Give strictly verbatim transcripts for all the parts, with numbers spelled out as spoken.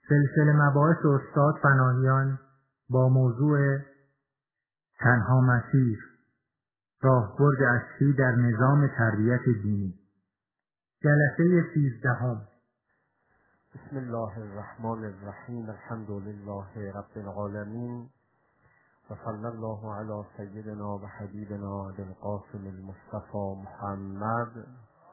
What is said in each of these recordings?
سلسله مباحث استاد پناهیان با موضوع تنها مسیر، راهبرد اصلی در نظام تربیت دینی، جلسه سیزدهم. بسم الله الرحمن الرحیم. الحمد لله رب العالمین و صلی الله علی سیدنا و حبیبنا ابوالقاسم المصطفى محمد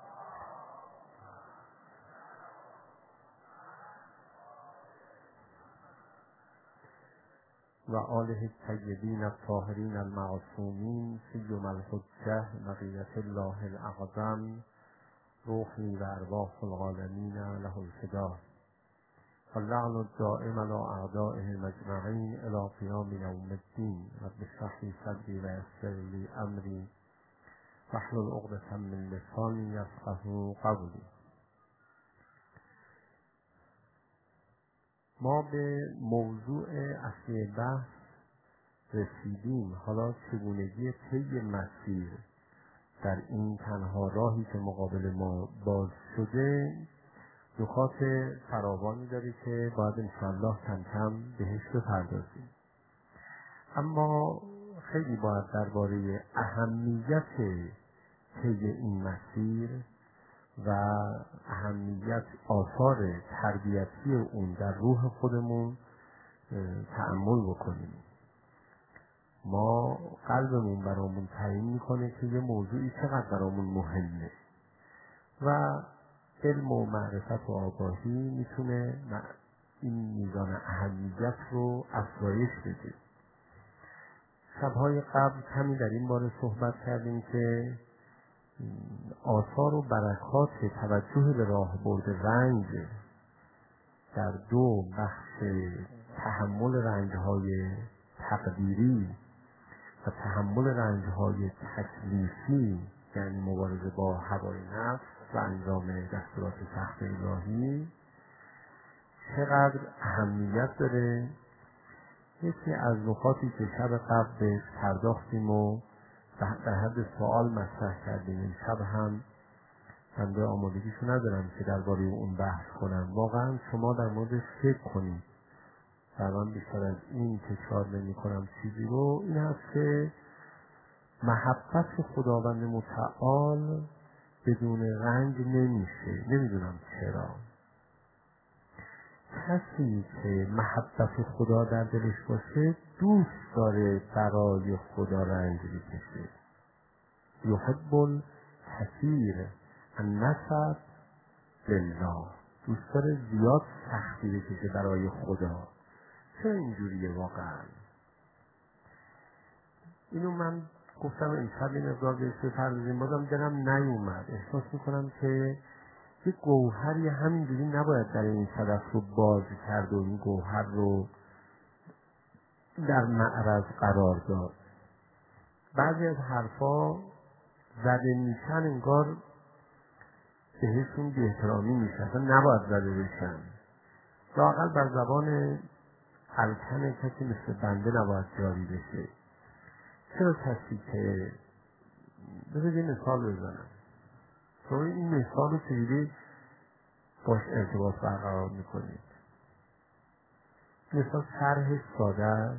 و آله الطیبین الطاهرین المعصومین سیما الحجة بقیة الله الاعظم روحی و ارواح العالمین له الفدا واللعن الدائم على اعدائهم اجمعین الی قیام یوم الدین. رب اشرح لی صدری و یسر لی امری واحلل عقدة من لسانی یفقهوا قولی. ما به موضوع اصلی بحث رسیدیم. حالا چگونگی طی مسیر در این تنها راهی که مقابل ما باز شده نکات فراوانی داره که باید انشاءالله کم کم بهش بپردازیم. اما خیلی باید درباره اهمیت طی این مسیر و اهمیت آثار تربیتی اون در روح خودمون تأمل بکنیم. ما قلبمون برامون تعیین میکنه که یه موضوعی چقدر برامون مهمه و علم و معرفت و آگاهی میتونه این میزان اهمیت رو افزایش بده. شبهای قبل کمی در این باره صحبت کردیم که آثار و برکات توجه به راهبرد رنج در دو بخش تحمل رنج‌های تقدیری و تحمل رنج‌های تکلیفی، یعنی مبارزه با هوای نفس و انجام دستورات سخت الهی، چقدر اهمیت داره. یکی از نکاتی که شب قبل بهش پرداختیم و در حد سوال مطرح کردیم، این شب هم بنده آمادگیشو ندارم که درباره اون بحث کنم. واقعا شما در موردش فکر کنید و من بیشتر از این تکرار نمی کنم چیزی رو. این هست که محبت خداوند متعال بدون رنج نمیشه. نمیدونم چرا کسی که محبت خدا در دلش باشه دوست داره برای خدا رنج بکشه. یحب الکثیر النصب لله، دوست داره زیاد سختی بکشه برای خدا. چرا اینجوریه واقعا؟ اینو من گفتم امشب این مقدار بهش بپردازیم، بازم دلم نیومد. احساس میکنم که یه گوهری همینجوری نباید در این صدف رو باز کرد و این گوهر رو در معرض قرار داد. بعضی از حرفا زده میشن انگار بهشون بی احترامی میشه، اصلا نباید زده بشن. لااقل بر زبان الکن کسی مثل بنده نباید جاری بشه. چرا کسی که بذارید یه مثال بزنم، شما این مثال رو چجوری باش ارتباط برقرار میکنید؟ مثال شرح ساده است.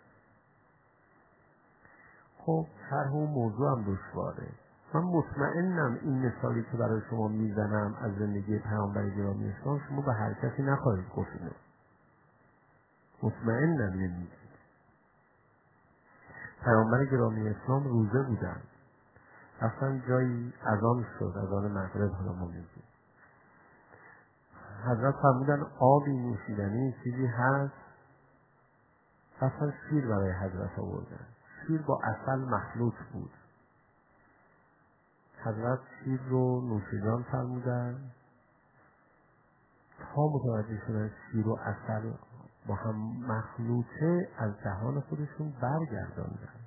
خب شرح و موضوع هم دشواره. من مطمئنم این مثالی که برای شما میزنم از زندگی پیامبر گرامی اسلام شما به هر کسی نخواهید گفت. اینو مطمئنم نمیگید. پیامبر گرامی اسلام روزه بودن، اصلا جایی اذان شد، اذان مغرب حالا ما میگیم، حضرت فرمودن آبی نوشیدنی چیزی هست، اصلا شیر برای حضرت آوردن. شیر با عسل مخلوط بود. حضرت شیر رو نوشیدن فرمودن تا متوجه شدن شیر و عسل با هم مخلوطه، از دهان خودشون برگرداندن.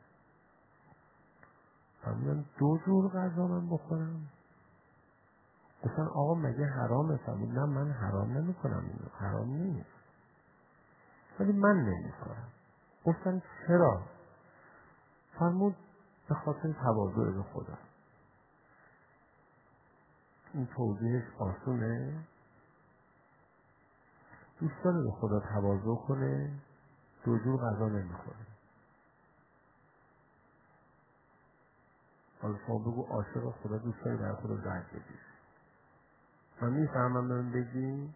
فرمودن دو جور غذا من بخورم؟ گفتن آقا مگه حرامه؟ فرمود نه من حرام نمی کنم، اینو حرام نیست ولی من نمی کنم. گفتن چرا؟ فرمود به خاطر تواضع به خدا. این توضیحش آسونه؟ دوست داره به خدا تواضع کنه، دو جور غذا نمیخوره. حالا شما بگو عاشق خدا دوست داری برای خدا زرد بدی. من میفهمم من بگی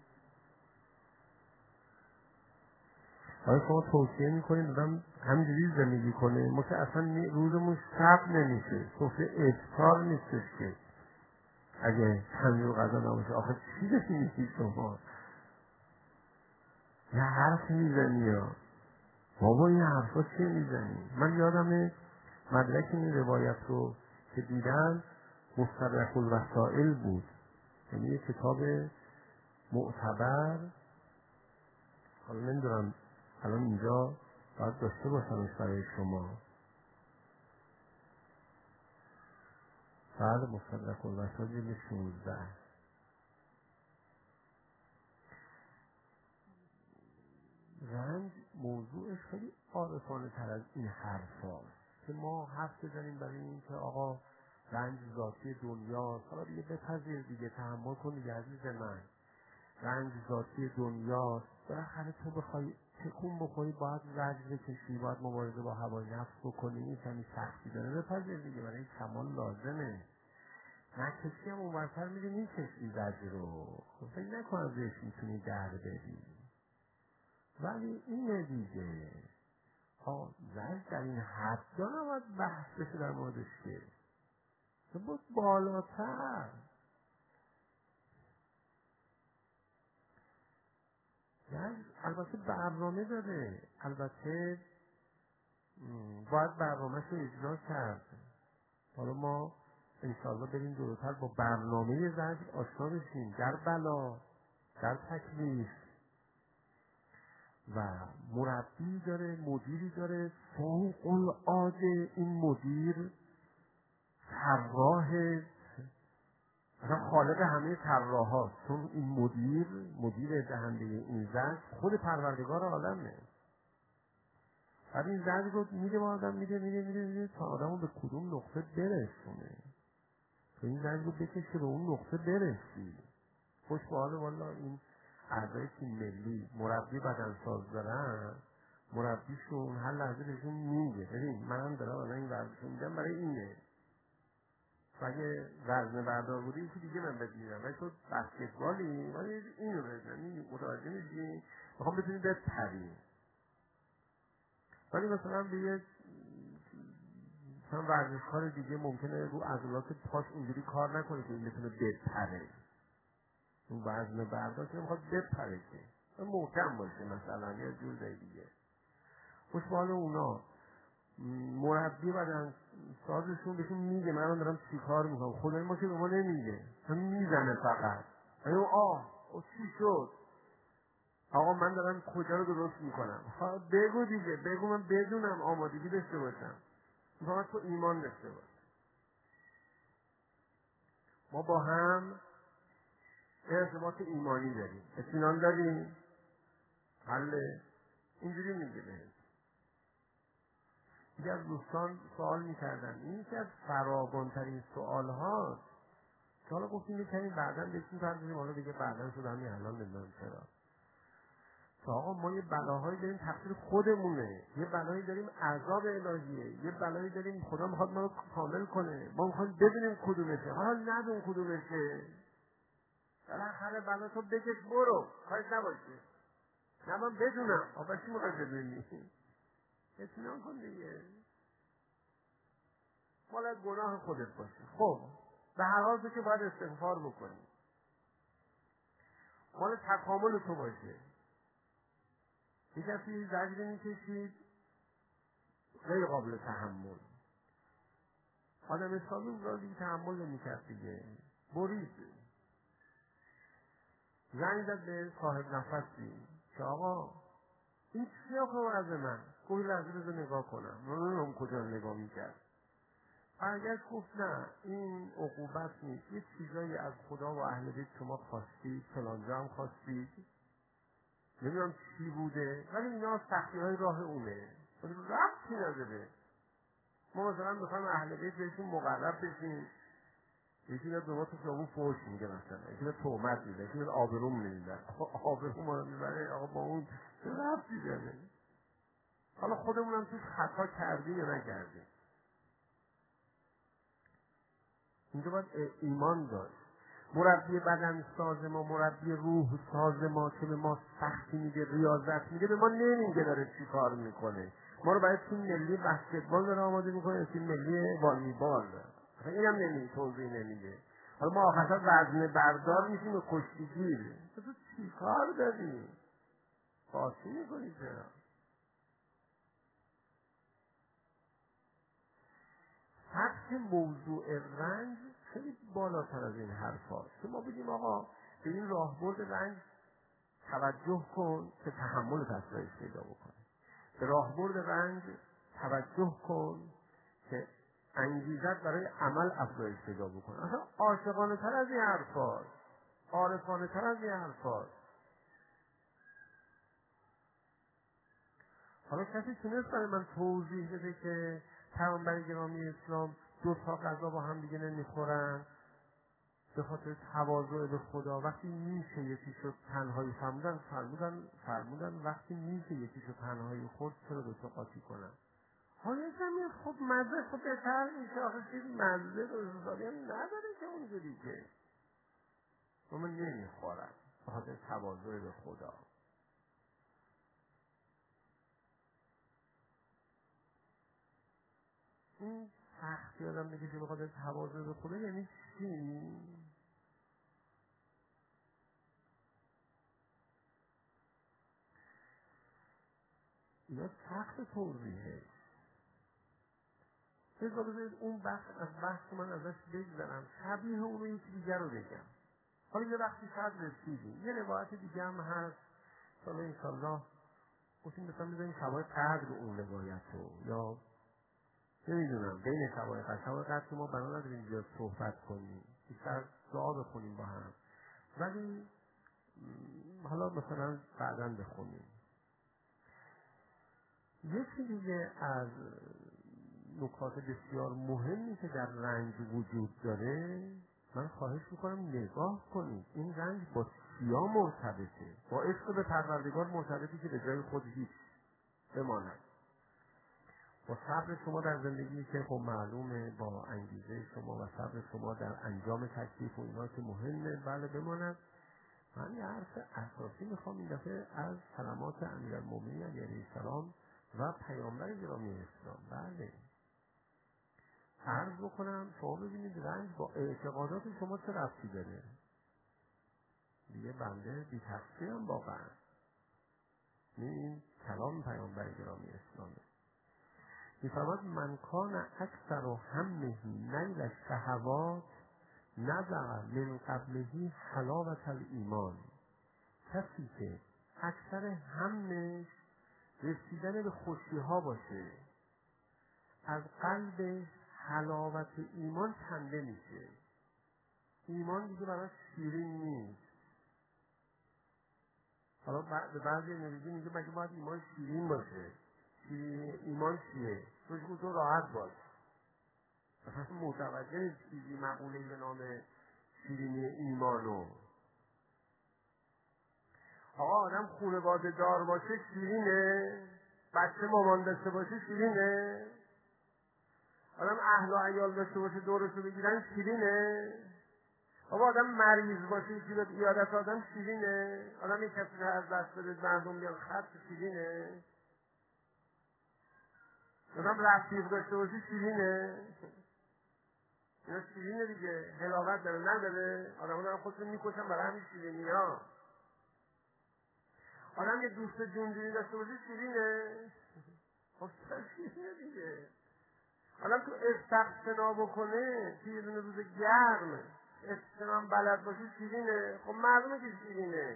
حالا شما توصیه میکنید آدم همینجوری زندگی کنه، ما که اصلا روزمون شب نمیشه، سفره افطار نیستش که اگه چند غذا نباشه. آخه چی داشتی میگی شما؟ یه حرف میزنی یا بابا این حرفا چی میزنی؟ من یادم مدرک این روایت رو که دیدم مستدرک الوسائل بود، یعنی یه کتاب معتبر. حالا نمیدونم الان اینجا باید داشته باشمش برای شما. بعد مستدرک الوسائل جلد شانزده. رنج موضوعش خیلی عارفانه تر از این حرف هاست که ما حرف بزنیم برای این که آقا رنج ذاتی دنیاست. حالا دیگه بپذیر دیگه، تحمل کن دیگه عزیز من. رنج ذاتی دنیاست، بالاخره تو بخوای تکون بخوری باید رنج بکشی، باید مبارزه با هوای نفس بکنی، این کمی سختی داره، بپذیر دیگه، برای کمال لازمه. نکشی هم اون ورتر میگه میکشی رنج رو، خب فکر نکن ازش میتونی در بری. ولی اینه دیگه، ها رنج در این حدا نباید بحث بشه در موردش که تو بود بالاتر. رنج البته برنامه داره، البته باید برنامه‌ش رو اجرا کرد. حالا ما انشاءالله بریم جلوتر با برنامه رنج آشنا بشیم، در بلا، در تکلیف. و مربی داره، مدیری داره فوق العاده. این مدیر طراح، مثلا خالق همه طراحاست، چون این مدیر مدیر دهنده این زنگ خود پروردگار عالمه. بعد این زنگ رو میده با آدم، میده میده میده میده تا آدمو به کدوم نقطه برسونه، تو این زنگ رو بکشه به اون نقطه برسی. خوش به حال والا این اعضای تیم ملی مربی بدنساز دارن، مربیشون هر لحظه بهشون میگه ببین من دارم الان این ورزشو میدم برای اینه، اگه وزنه بردار بودی یکی دیگه من بهت میدم، ولی تو بسکتبالی ولی اینو بزنی، متوجه میشی؟ میخوام بتونی بپری. ولی مثلا به یه مثلا ورزشکار دیگه ممکنه رو عضلات پاش اینجوری کار نکنه که این بتونه بپره. اون وزنه بردار که میخواد بپره که محکم باشه مثلا یا جور دیگه. خوشبال اونا مربی بدن سازشون بهشون میگه من دارم چی کار میکنم، خدای ما که به ما نمیگه، هم میزنه فقط. ایو آه او چی شد؟ آقا من دارم کجا رو درست میکنم. بگو دیگه، بگو من بدونم، آمادگی داشته باشم. میخوام تو ایمان داشته باش. ما با هم ارتباط ایمانی داریم، اطمینان داریم. حله اینجوری میگه بهت. دیگه از دوستان سوال میکردن، این که از فراوان‌ترین سوال هاست که حالا گفتیم میکنیم بعدا بهشون پردازیم، حالا دیگه بعدا شد همین الان نمیدونم چرا. که آقا ما یه بلاهایی داریم تقصیر خودمونه، یه بلایی داریم عذاب الهیه، یه بلایی داریم خدا میخواد ما رو کامل کنه، ما میخوایم بدونیم کدومشه، حالا ندون کدومشه. بالاخره بلا تو بکش برو، کارش نباشه. نه من بدونم، آقا چی میخوای بدونی؟ اطمینان کن دیگه. مال گناه خودت باشه. خب به هر حال تو که باید استغفار بکنی. مال تکامل تو باشه. یک کسی زجر میکشید غیر قابل تحمل. آدم حسابی اون را دیگه تحمل نمیکرد دیگه. برید. زنگ زد به صاحب نفسی که آقا این چی آقا از من؟ گوی لحظه بذار نگاه کنم. من نمیدونم کجا نگاه میکرد. اگر گفت نه این عقوبت نیست، یه چیزایی از خدا و اهل بیت شما خواستید، فلانجا هم خواستید، نمیدونم چی بوده، ولی اینا سختی های راه اونه، ولی ربطی نداره. ما مثلا میخوایم اهل بیت بهشون مقرب بشیم، یکی میاد به ما تو خیابون فوش میگه مثلا، یکی میاد تهمت میده، یکی میاد آبروم میده. آبروم رو میبره، آقا با اون چه ربطی داره؟ حالا خودمونم توش خطا کردیم یا نکردیم. اینجا باید ایمان داشت. مربی بدن ساز ما، مربی روح ساز ما که به ما سختی میده، ریاضت میده، به ما نمیگه داره چی کار میکنه. ما رو برای تیم ملی بسکتبال داره آماده میکنه، تیم ملی والیبال. اصلا اینم نمیگه، توضیح نمیده. حالا ما آخرش وزنه بردار میشیم و کشتیگیر. تو چی کار داری؟ قاطی میکنی چرا؟ سطح موضوع رنج خیلی بالاتر از این حرف هاست که ما بگیم آقا به این راهبرد رنج توجه کن که تحمل افزایش پیدا بکنه، به راهبرد رنج توجه کن که انگیزت برای عمل افزایش پیدا بکنه. اصلا عاشقانه تر از این حرف هاست، عارفانه تر از این حرف هاست. حالا کسی تونست برای من توضیح بده که پیامبر گرامی اسلام دو تا غذا با هم دیگه نمیخورن به خاطر تواضع به خدا؟ وقتی میشه یکیشو تنهایی فرمودن فرمودن فرمودن وقتی میشه یکیشو تنهایی خورد چرا دو تا قاطی کنن؟ حالا کمی خب مزه خب بهتر میشه. آخه چیز مزه رو حسابی هم نداره که اونجوری که اما نمیخورن به خاطر تواضع به خدا. این سختی آدم میگه که بخاطر تواضع به خدا یعنی چی؟ اینا سخت توضیحه. بذار بذارید اون بخش از بحث من ازش بگذرم، شبیه اون رو یکی دیگر رو بگم. حالا یه وقتی شاید رسیدیم یه روایت دیگه هم هست، حالا انشالله گفتیم مثلا بذاریم شبای قدر اون روایت رو، یا نمیدونم بین شبای قدر شبای قدر که ما بنا نداریم اینجا صحبت کنیم، بیشتر دعا بخونیم با هم، ولی حالا مثلا بعداً بخونیم. یکی دیگه از نکات بسیار مهمی که در رنج وجود داره، من خواهش میکنم نگاه کنید، این رنج با سیا مرتبطه، با عشق به پروردگار مرتبطی که به جای خود هیچ بماند، با صبر شما در زندگی که خب معلومه، با انگیزه شما و صبر شما در انجام تکلیف و اینا که مهمه بله بماند. من یه حرف اساسی میخوام این دفعه از کلمات امیرالمومنین علیه السلام و پیامبر گرامی اسلام بله عرض بکنم. شما ببینید رنج با اعتقادات شما چه ربطی داره. دیگه بنده بی تقصیرم واقعا. این کلام پیامبر گرامی اسلامه. میفرماد من کان اکثر و همه نیل الشهوات نزع من قبلهی حلاوت الایمان. کسی که اکثر همش رسیدن به خوشی ها باشه، از قلب حلاوت ایمان کنده میشه. ایمان دیگه براش شیرین نیست. حالا به بعضی نمیگه میگه مگه باید ایمان شیرین باشه؟ شیرین ایمان چیه؟ تو تو راحت باش. مثلا متوجه چیزی مقوله به نام شیرینی ایمانو. آقا آدم خانواده دار باشه شیرینه؟ بچه مامان داشته باشه شیرینه؟ آدم اهل و عیال داشته باشه دورشو بگیرن شیرینه؟ آقا آدم مریض باشه یکی به ایادت آدم شیرینه؟ آدم یک کسی رو از دست بده مردم بیان خط شیرینه؟ آدم رفیق داشته باشه شیرینه؟ اینا شیرینه دیگه. حلاوت داره نداره؟ آدم ها دارن خودشون میکشن برای همین شیرینی ها. آدم یه دوست جونجونی داشته باشه شیرینه؟ خب شیرینه دیگه. آدم تو استقصنا بکنه توی یه دونه روز گرم استقصنا بلد باشه شیرینه؟ خب معلومه که شیرینه.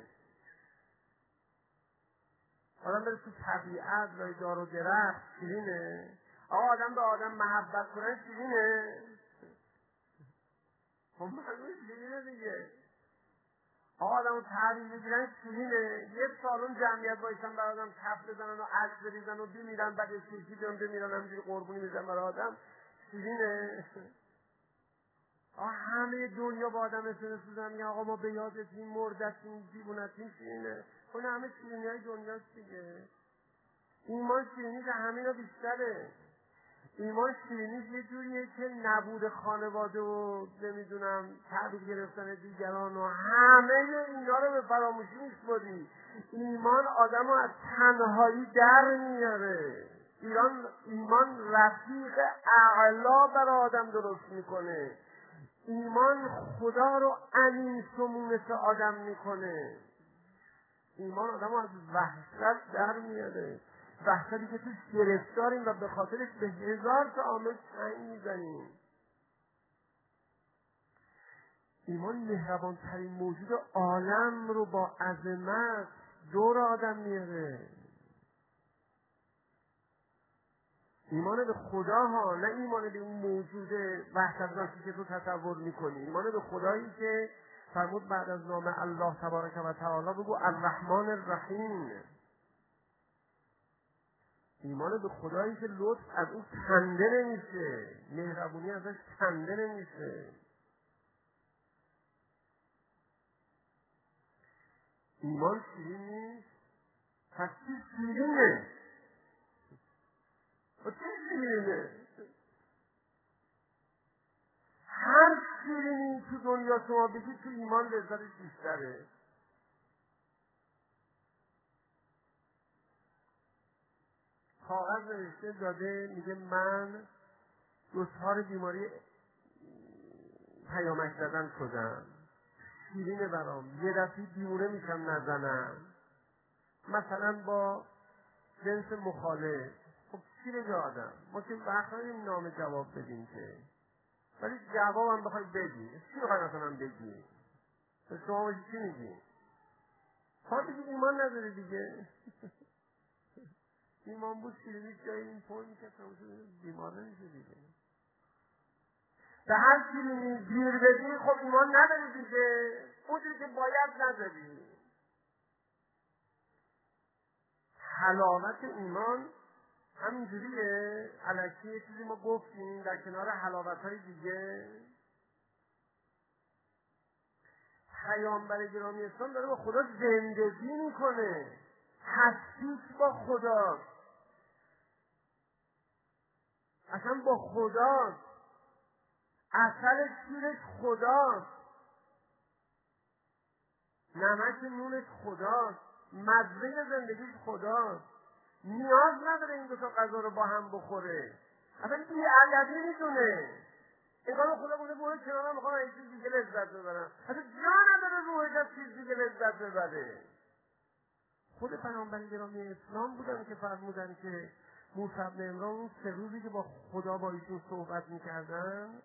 آدم بره تو طبیعت رای دار و درخت شیرینه؟ آقا آدم به آدم محبت کنن شیرینه؟ خب معلومه شیرینه دیگه. آقا آدم رو تحریم بگیرن شیرینه؟ یک سالون جمعیت بایستن برای آدم کف بزنن و عکس بریزن و بمیرن، بعد یه چیزی بیان بمیرن همینجوری قربونی میزن برای آدم شیرینه؟ آه همه دنیا با آدم اسمس بودن میگن آقا ما به یادتیم مردتیم دیوونتیم شیرینه. اون همه شیرینی های دنیاست دیگه. ایمان شیرینی که همین رو بیشتره. ایمان شیرینیش یه جوریه که نبود خانواده و نمیدونم تحویل گرفتن دیگران و همه اینا رو به فراموشی میسپاری. ایمان آدم رو از تنهایی در میاره. ایران ایمان رفیق اعلا برای آدم درست میکنه. ایمان خدا رو امین سمونس آدم میکنه. ایمان آدم رو از وحشت در میاره. وحشتی که توش گرفتاریم و به خاطرش به هزار تا عامل چنگ میزنیم. ایمان مهربانترین موجود عالم رو با عظمت دور آدم میاره. ایمان به خدا ها، نه ایمان به اون موجود وحشتناکی که تو تصور میکنی. ایمان به خدایی که فرمود بعد از نام الله تبارک و تعالی بگو الرحمن الرحیم. ایمان به خدایی که لطف از اون کنده نمیشه، مهربونی ازش کنده نمیشه. ایمان شیرین نیست، پس چی شیرینه؟ و چی شیرینه؟ هر شیرینی تو دنیا شما بگید تو ایمان لذتش بیشتره. کاغذ نوشته داده میگه من دچار بیماری پیامک زدن شدم، شیرینه برام، یه دفعه دیوونه میشم نزنم، مثلا با جنس مخالف. خب چی بگه آدم؟ ما که وقت نداریم نام جواب بدیم که، ولی جواب هم بخوای بدی چی بخوای مثلا بگی؟ شما باشی چی میگی؟ خواهد بگی ایمان نداره دیگه. ایمان بود شیرینی جایی این پول میکرد بیمار نمیشه دیگه. به هر شیرینی گیر بدی خب ایمان نداری دیگه، اونجوری که باید نداری. حلاوت ایمان همینجوریه، الکی یه چیزی ما گفتیم در کنار حلاوت‌های دیگه. پیامبر گرامی اسلام داره با خدا زندگی میکنه، هستیش با خدا، اصلا با خداست، اصل شیرش خداست، نمک نونش خداست، مزه زندگیش خداست. نیاز نداره این دو تا غذا رو با هم بخوره، اصلا بی‌ادبی میدونه. انگار خدا بوده برو کنارم میخوام این چیز دیگه لذت ببرم، اصلا جا نداره روحش از چیز دیگه لذت ببره. خود پیامبر گرامی اسلام بودن که فرمودن که موسی بن عمران اون سه روزی که با خدا با ایشون صحبت میکردن،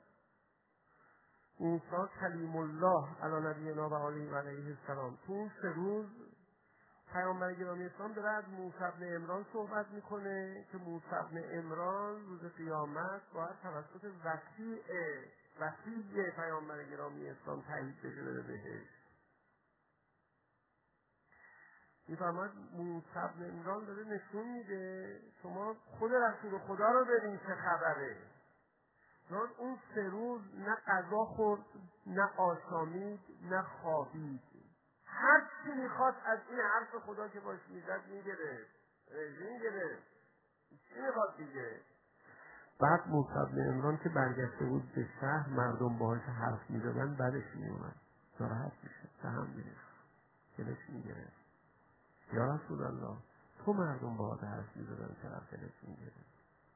موسی کلیم الله علی نبینا و علیه و علیه السلام، تو اون سه روز پیامبر گرامی اسلام داره از موسی بن عمران صحبت میکنه که موسی بن عمران روز قیامت باید توسط وسیع وسیع پیامبر گرامی اسلام تایید بشه بره بهش. میفرماید موسی بن عمران داره نشون میده شما خود رسول خدا رو ببین چه خبره. چون اون سه روز نه غذا خورد، نه آشامید، نه خوابید. هر چی میخواد از این حرف خدا که باش میزد میگرفت، رژیم گرفت. چی میخواد دیگه؟ بعد موسی بن عمران که برگشته بود به شهر، مردم باهاش حرف میزدن، بعدش میومد ناراحت میشه، به هم میرفت، دلش میگرفت. یا رسول الله تو مردم باهات حرف میزدن چرا دلش میگرفت؟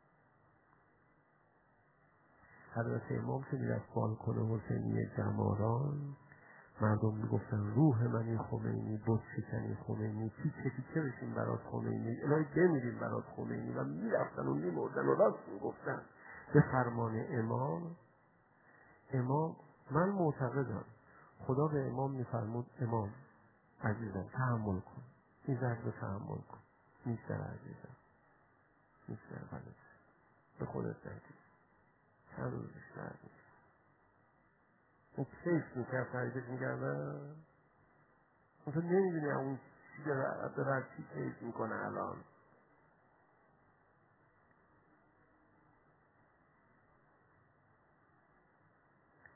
حضرت امام که میرفت بالکن حسینی جماران، مردم میگفتن روح منی خمینی، بود شکنی خمینی، تیکه تیکه بشین برات خمینی، الهی بمیریم برات خمینی، و میرفتن و میمردن و راست میگفتن. به فرمان امام امام من معتقدم خدا به امام میفرمود امام عزیزم تحمل کن، این ضرب رو تحمل کن، میگذره عزیزم، میگذره بلد به خودت نگیر، چند روز بیشتر نیست. اون کیف میکرد تحریفش میکردن، اون تو نمیدونی اون چی داره چی کیف میکنه الان.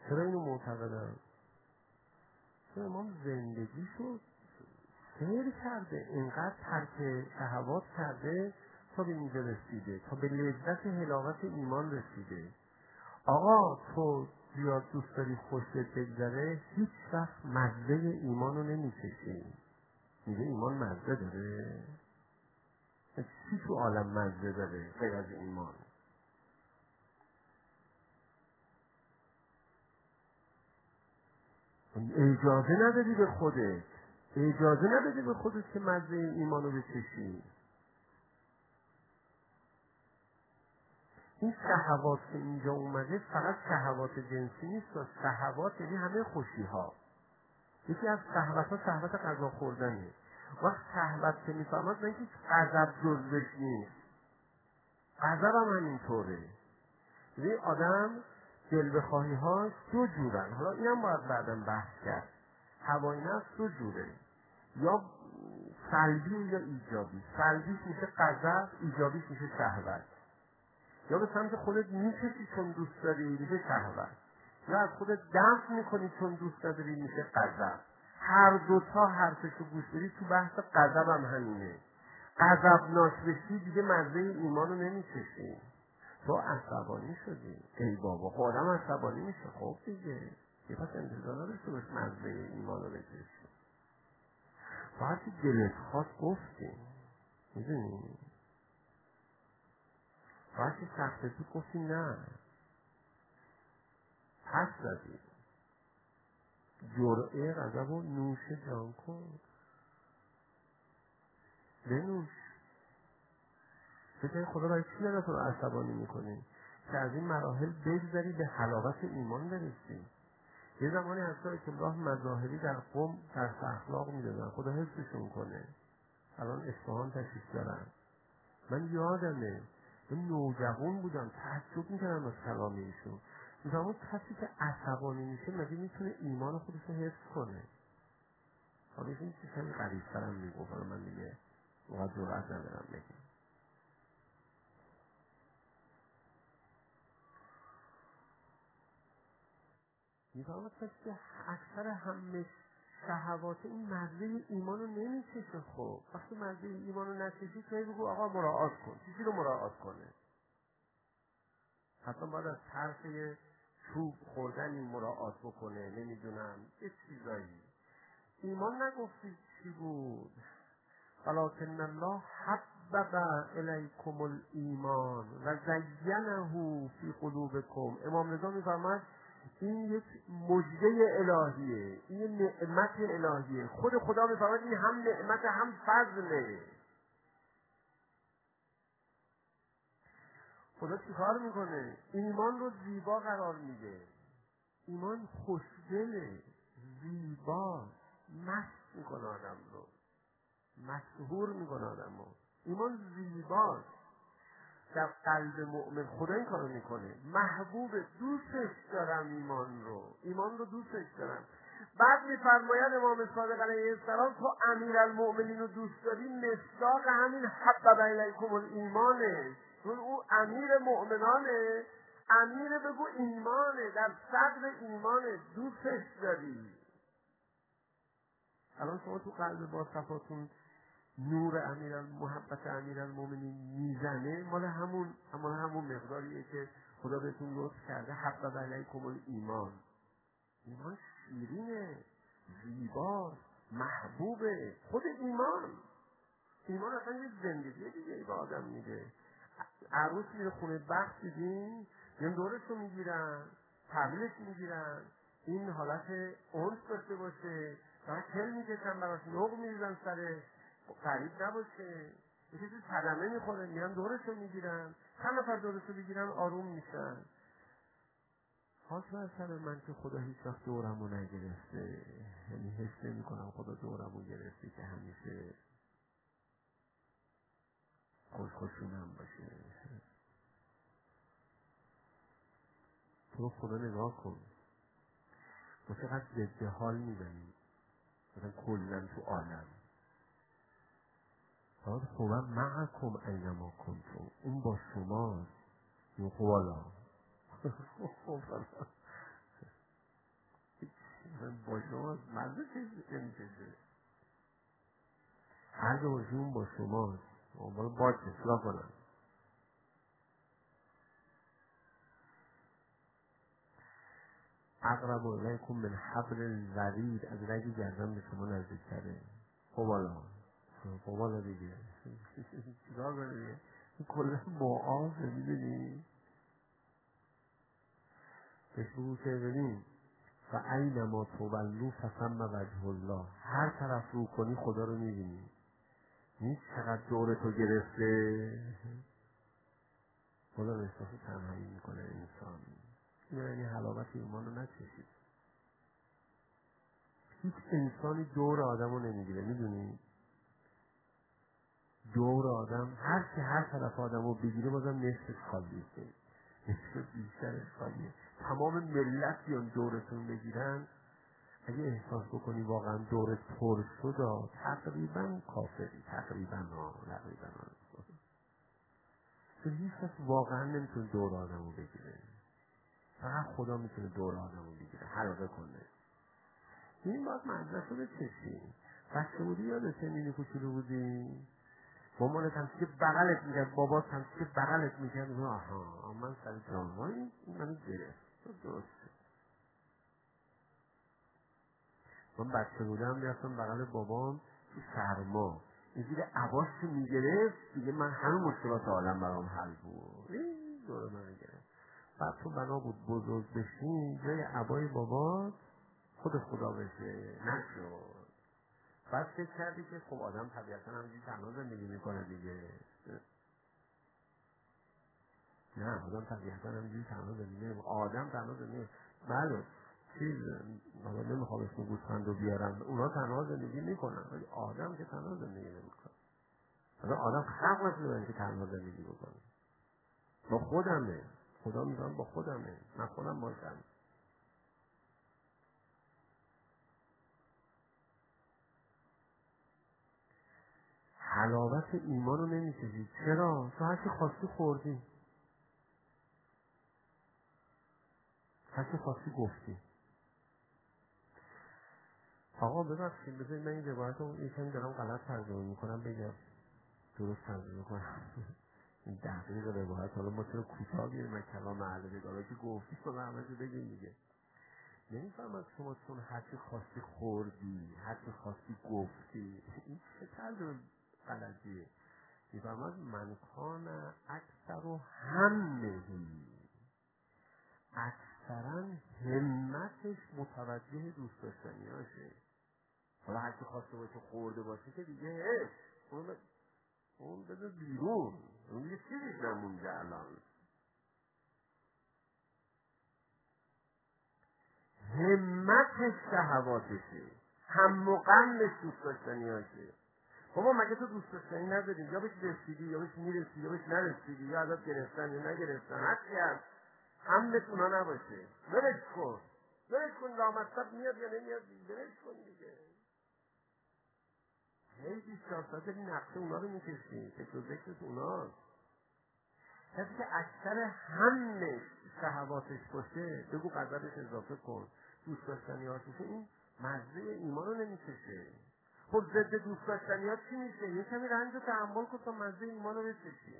چرا اینو معتقدم؟ چون امام زندگیشو سیر کرده، اینقدر ترک شهوات کرده تا به اینجا رسیده، تا به لذت حلاوت ایمان رسیده. آقا تو زیاد دوست داری خوشت بگذره، هیچ وقت مزه ایمان رو نمی‌چشی. میگه ایمان مزه داره؟ چی تو عالم مزه داره غیر از ایمان؟ اجازه ندادی به خودت، اجازه ندادی به خودت که مزه ایمان رو بچشی. این شهوات که اینجا اومده فقط شهوات جنسی نیست، و شهوات یعنی همه خوشی ها. یکی از شهوات ها شهوت غذا خوردنه. وقت شهوت که میفهمد نه که غضب جزوش نیست، غضب هم همینطوره. یعنی آدم دل بخواهی هاش دو جورن، حالا اینم باید بعدم بحث کرد. هوای نفس دو جوره، یا سلبی یا ایجابی. سلبیش میشه غضب، ایجابیش میشه شهوت. یا به سمت خودت میکشی چون دوست داری میشه شهوت، یا از خودت دفع میکنی چون دوست نداری میشه غضب. هر دوتا حرفشو گوش بدی تو بحث غضب هم همینه. غضبناک بشی دیگه مزه ایمان رو نمیکشی، تو عصبانی شدی. ای بابا خب آدم عصبانی میشه، خب دیگه یه پس انتظار نداشته باش مزه ایمان رو بکشی. باید که دلت خواست گفتیم، میدونی باید که سخته تو گفتی نه، پس زدی. جرعه غضب رو نوش جان کن، بنوش. فکر خدا برای چی داره تو رو عصبانی میکنی؟ که از این مراحل بگذری به حلاوت ایمان برسی. یه زمانی هستا که راه مظاهری در قم در اخلاق میدادن، خدا حفظشون کنه. الان اصفهان تشریف دارن. من یادمه من نوجوان بودم، تعجب میکردم از کلام ایشون. میفهمون کسی که عصبانی میشه مگه میتونه ایمان خودش رو حفظ کنه؟ حالا این چیز کمی قریب‌ترم میگفت، حالا من دیگه اونقدر جرأت ندارم بگم. میفهمون کسی که اکثر همه شهوات این مزه ایمان رو نمیچشه. خب وقتی مزه ایمان رو نچشی توی بگو آقا مراعات کن. چیزی رو مراعات کنه؟ حتی باید از طرف چوب خوردن این مراعات بکنه، نمیدونم یه چیزایی. ایمان نگفتی چی بود؟ ولکن الله حبب الیکم الایمان و زینه فی قلوبکم. امام رضا میفرماید این یک مژده الهیه، این نعمت الهیه. خود خدا میفرماید این هم نعمت هم فضله. خدا چی کار میکنه؟ ایمان رو زیبا قرار میده. ایمان خوشگله، زیباست، مست میکنه آدم رو، مسحور میکنه آدم رو. ایمان زیباست در قلب مؤمن. خدا این کارو میکنه. محبوب، دوستش دارم ایمان رو، ایمان رو دوستش دارم. بعد میفرماید امام صادق علیه السلام تو امیرالمؤمنین رو دوست داری، مصداق همین حبب الیکم الایمانه. چون او امیر مؤمنانه، امیر بگو ایمانه، در صدر ایمانه، دوستش داری. الان شما تو قلب با صفاتون نور امیر محبت امیرالمؤمنین میزنه، مال همون مال همون مقداریه که خدا بهتون لطف کرده حبب الیکم الایمان. ایمان شیرینه، زیباست، محبوبه. خود ایمان ایمان اصلا یه زندگی دیگه به آدم میده. عروس میره خونه بخت، دیدین یه دورش رو میگیرن، تبلیغش میگیرن، این حالت اونس داشته باشه، فقط کل میکشن براش، نوغ میریزن سرش، قریب نباشه، یه چیزی صدمه میخوره، میرن دورش رو میگیرن، چند نفر دورش رو بگیرن آروم میشن. خاص بر سر من که خدا هیچ وقت دورمو نگرفته، یعنی حس نمی کنم خدا دورمو گرفته که همیشه خوش خوشونم باشه. تو خدا نگاه کن، ما چقدر ضد حال میزنیم مثلا کلن تو عالم. باید خوبم معکم اینما کنتم، اون با شماست. این خوالا با شما مزه چیزی نمیکشه. هر جا باشیم با شماست. بالا باشه چیکار کنم؟ اقرب الیکم من حبل الورید، از رگ گردن به شما نزدیکتره. خب حالا خب حالا دیگه چیکار کنه دیگه؟ این کلا معاذه. میدونی بهش بگو که ببین فاینما تولوا فثم وجه الله، هر طرف رو کنی خدا رو میبینی. نیست چقدر دور تو گرفته خدا رو احساس تنهایی میکنه انسان. یعنی حلاوت ایمان رو نچشید. هیچ انسانی دور آدم رو نمیگیره. میدونی دور آدم هر که هر طرف آدم رو بگیره بازم نصفش خالیه، نصف بیشترش خالیه. تمام ملت بیان دورتون بگیرن، اگه احساس بکنی واقعا دورت پر شد تقریبا کافری. تقریبا ها تقریبا ها چون هیچ کس واقعا نمیتونه دور آدم رو بگیره. فقط خدا میتونه دور آدم رو بگیره، حلقه کنه. این باید مدرسه رو چشیم. بچه بودی یادته نینی کوچولو بودی مامانت هم که بغلت میکرد، بابات هم که بغلت میکرد، آها من سر جانوایی این منو گرفت. درسته. من بچه بودم میرفتم بغل بابام تو سرما اینجوری عباس رو میگرفت دیگه، من همه مشکلات عالم برام حل بود. این دوره من گرفت. بعد تو بنا بود بزرگ بشین جای عبای بابا خود خدا بشه نشد. بعد فکر کردی که خب آدم طبیعتا همینجوری تنها زندگی میکنه دیگه. نه آدم طبیعتا همینجوری تنها زندگی میکنه. آدم تنها زندگی بله چیز حالا نمیخوام اسم گوسفند رو بیارم، اونا تنها زندگی میکنن ولی آدم که تنها زندگی نمیکنه. حالا آدم خلق نشده که تنها زندگی بکنه. با خودمه. خدا میگم با خودمه. من خودم باشم. حلاوت ایمان رو نمی‌چشی. چرا؟ تو هرچی خواستی خوردی، هرچی خواستی گفتی. آقا ببخشید بذارید من این روایت رو یکمی دارم غلط ترجمه میکنم بگم درست ترجمه کنم. این دقیق روایت حالا ما چرا کوتاه گیریم من کلام اهل بیت که گفتی تو همه رو بگیم دیگه. نمیفهم از شما چون هرچی خواستی خوردی، هرچی خواستی گفتی، این چه ترجمه غلطیه؟ میفهمد من کان اکثر و همهی، اکثرا همتش متوجه دوست داشتنیاشه. حالا هرچی خواسته باشه خورده باشه که دیگه هست اون اون بده بیرون، اون دیگه چیزیش نمونده الان. همتش شهواتشه، هم و غمش دوست داشتنیاشه. بابا مگه تو دوست داشتنی نداریم؟ یا بهش رسیدی یا بهش میرسی یا بهش نرسیدی یا ازت گرفتن یا نگرفتن، هرچی هست همت اونا نباشه. ولش کن ولش کن لامصب میاد یا نمیاد ولش کن دیگه. هی بیست چهار ساعت این نقشه اونا رو میکشی، فکر و ذکرت اوناست. کسی که اکثر همش شهواتش باشه بگو قدرش اضافه کن، دوست داشتنی هاششه، این مزه ایمان رو نمیکشه. خب ضد دوست داشتنی ها چی میشه؟ یه کمی رنج رو تحمل کن تا مزه ایمان رو بچشی.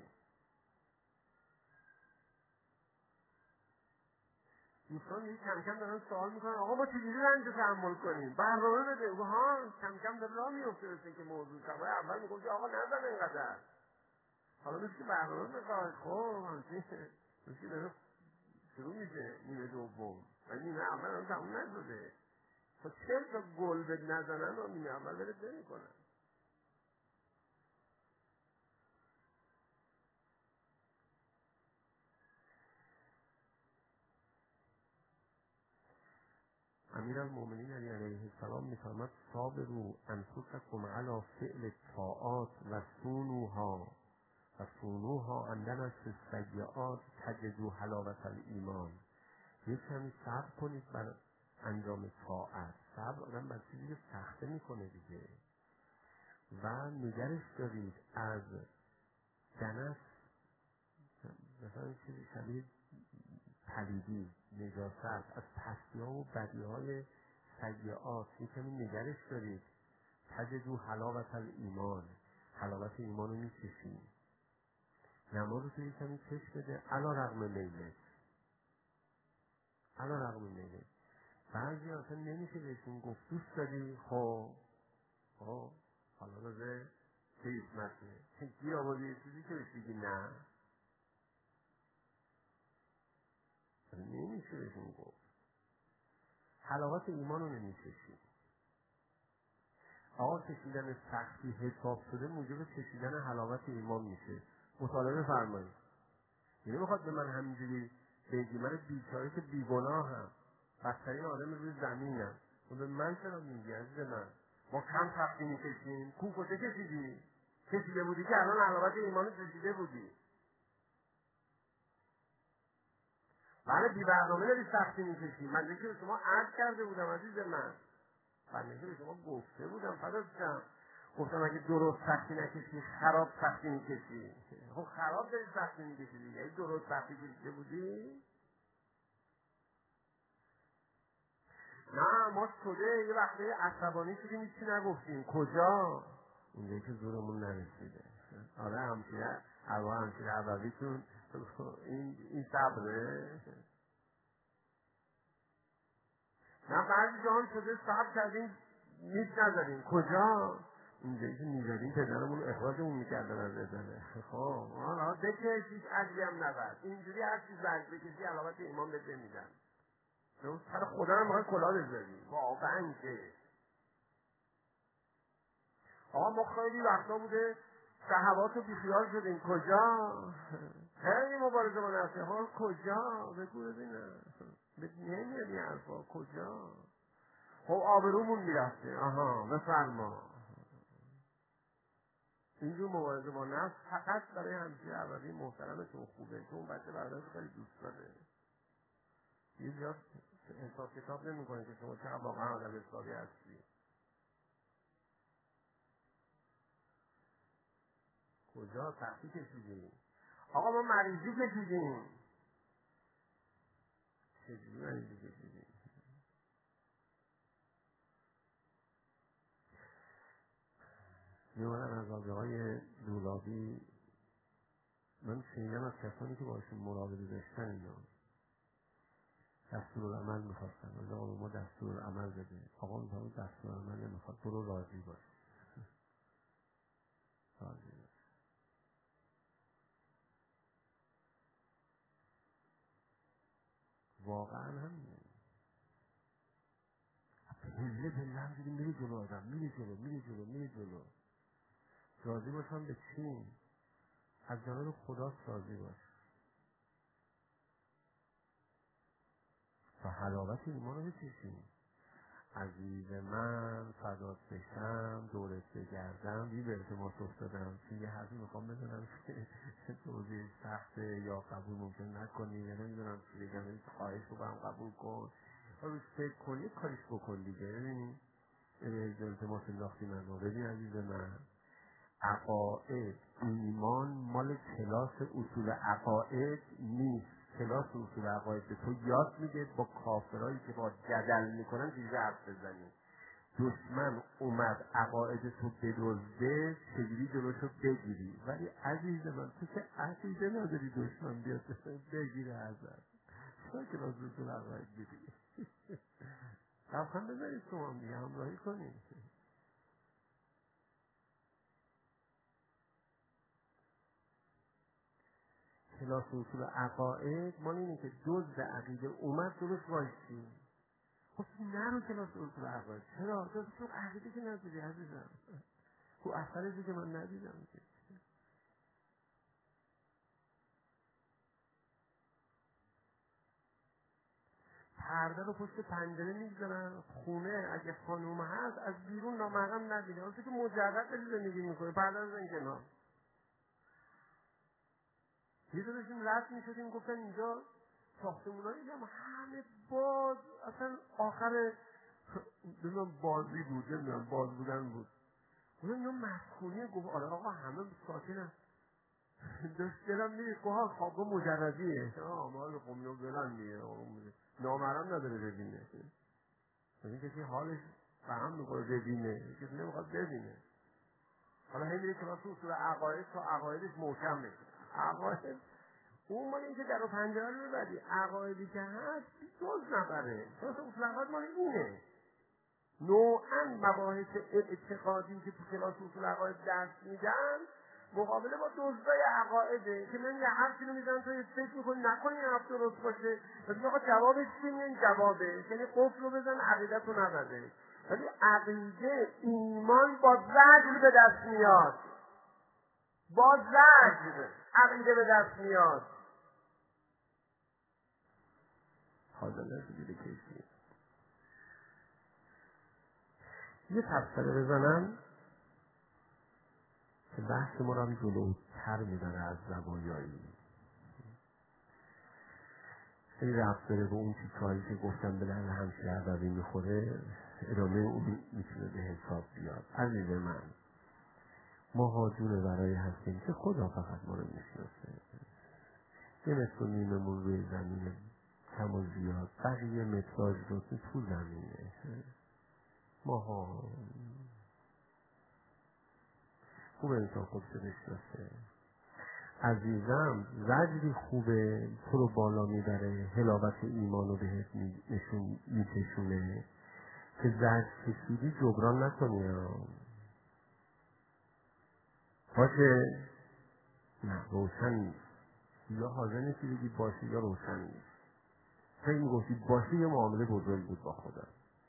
دوستان یه کم کم دارن سوال میکنن آقا ما چجوری رنج رو تحمل کنیم؟ برنامه بده. ها کم کم داره راه میفته مثل که موضوع شبای اول میگفتی آقا نزن اینقدر، حالا مثل که برنامه میخواد. خب همچنین مثل که داره شروع میشه نیمه دوم و نیمه اول هم تموم نشده. تا چند تا گل به نزنن و نیمه اول برد نمی کنن. امیرالمومنین علی علیه السلام میفرماد صابروا انفسکم علی فعل الطاعات و صونوها و صونوها عندنا فی السیئات تجدوا حلاوة الایمان. یه کمی صبر کنید بر انجام طاعت. صبر آدم بر چیزی که سخته میکنه دیگه. و نگرش دارید از دنس، مثلا چیزی شبیه پلیدی، نجاست، از پستی ها و بدی های سیئات یه کمی نگرش دارید. تجدوا حلاوت الایمان، حلاوت ایمان رو میکشید. نماز رو تو یه کمی چش بده علی رغم میلت، علی رغم میلت. بعضی اصلا نمیشه بهشون گفت دوست داری؟ خب خب حالا بذاره چه اسمته چه گیر آبادی یه چیزی که بهش بگی نه، نمیشه بهشون گفت. حلاوت ایمان رو نمیکشید. آقا کشیدن سختی حساب شده موجب کشیدن حلاوت ایمان میشه. مطالبه فرمایید. یعنی میخواد به من همینجوری بگی من بیچاره که بیگناهم، بدترین آدم روی زمینم، و به من چرا میگی عزیز من؟ ما کم سختی میکشیم. کو کجا کشیدی؟ کشیده بودی که الان حلاوت ایمان رو کشیده بودی. بله بی برنامه داری سختی میکشی. من دیگه به شما عرض کرده بودم عزیز من، من دیگه به شما گفته بودم فدات شم، گفتم اگه درست سختی نکشی خراب سختی میکشی. خب خراب داری سختی میکشی دیگه. اگه درست سختی کشیده بودی نه. ما شده یه وقتی عصبانی شدیم هیچی نگفتیم. کجا؟ اونجایی که زورمون نرسیده. آره همچنه ارواح همچنه عبویتون این این صبره. نه بعضی جان شده صبر کردیم نیست نزدیم. کجا؟ اونجایی که میزدیم پدرمون اخراجمون میکردن از ازاله. خب حالا بکش هیچ عجلی هم نبرد. اینجوری هر چیز برد بکشی علاوت ایمان بده میدن. سر خدا هم باید کلا بذاری واقعا که آقا ما خیلی وقتا بوده صحبات رو بیخیال شدیم. کجا؟ خیلی مبارزه با نفسی. ها کجا؟ بگو ببینم نمیاد این حرفا. کجا؟ خب آبرومون میرفته. آها بفرما. اینجور مبارزه با نفس فقط برای همچه عوضی محترمتون خوبه چون بچه برداشت خیلی دوست داره. یه زیاد حساب کتاب نمی کنه که شما چقدر واقعا آدم حسابی هستی. کجا سختی کشیدیم؟ آقا ما مریضی کشیدیم. چجوری مریضی کشیدیم؟ میومدن از آجه های دولابی من شنیدم از کسانی که باشون مراقبه داشتن اینا دستور عمل میخواستن. از آقا ما دستور عمل بده. آقا میخوام دستور عمل نمیخواد. برو راضی باش. راضی باش. واقعا همینه. پله پله همجوری میری جلو آدم. میری جلو میری جلو میری جلو. راضی باشم به چی؟ از جانب خدا راضی باش. و حلاوت ایمان رو بچشیم. عزیز من فدات بشم دورت بگردم بی به ارتماس افتادم. چون یه حرفی میخوام بزنم که توضیح سخته یا قبول ممکن نکنی یا نمیدونم چی بگم. خواهش رو برم قبول کن. روش فکر کنی کاریش بکن دیگه. ببین التماس انداختی من رو. ببین عزیز من عقاید ایمان مال کلاس اصول عقاید نیست. کلاس اصول عقاید به تو یاد میده با کافرایی که با جدل میکنن چیزی حرف بزنی. دشمن اومد عقاید تو بدزده چجوری جلوشو بگیری. ولی عزیز من تو که عقیده نداری دشمن بیاد بگیره ازت. چرا کلاس اصول عقاید میدی؟ لبخند بزنید شما هم دیگه همراهی کنید. کلاس اصول عقاید مال اینه که جزء عقیده اومد درست وایسی. خب نرو کلاس اصول عقاید. چرا؟ جزء عقیده که ندیدی عزیزم. خب اثرشی که من ندیدم که پرده رو پشت پنجره میگذارن خونه. اگه خانوم هست از بیرون نامحرم ندیده. اصلا که مجرد داری زندگی میکنه پرده رو زن کنار. یه جا داشتیم رد میشدیم گفتن اینجا ساختمونایی هم همه باز. اصلا آخر بزنم بازی بود نمیدونم باز بودن بود. گفتن اینا مسکونیه. گفت آره آقا همه ساکن هست. داشت دلم میره که ها خوابگاه مجردیه. آه ما رو خب اینا دلم میره نامرم نداره ببینه. این کسی حالش فهم میکنه ببینه، کسی نمیخواد ببینه. حالا هی میره کلاس اصول عقاید تا عقایدش محکم میشه. عقاید اون مال اینکه در و پنجره رو ببری، عقایدی که هست دوز نبره. کلاس اصول عقاید مال اینه. نوعاً مباحث اعتقادی که تو کلاس اصول عقاید درس میدن مقابله با دزدای عقایده که من یه حرفی رو میزنم تو فکر میکنی نکنی این حرف درست باشه و دیگه آقا جوابش چیه؟ این جوابه، یعنی قفل رو بزن عقیدت رو نبده. ولی عقیده ایمان با زجر به دست میاد، با زجر عقیده به دست میاد. حاضر نشدید کسی یه تبصره بزنم که بحث ما رو هم جلوتر میبره از زوایایی. خیلی رفت داره به اون چیزهایی که گفتم به لحظه همچه عربی میخوره، ادامه اون میتونه به حساب بیاد. عزیز من، ما حاضر برای هستیم که خدا فقط ما رو میشناسه. یه متر و نیممون روی زمینه کم و زیاد، بقیه متراژ رو تو زمینه. ما ها خوب انسان خودش بشناسه. عزیزم، زجری خوبه، تو رو بالا میبره، حلاوت ایمان رو بهت نشون میکشونه که زجر کشیدی جبران نکنی. باشه؟ نه، روشن نیست. یا حاضر نیستی بگی باشه یا روشن نیست. فکر میگفتی باشه یه معامله بزرگ بود با خدا.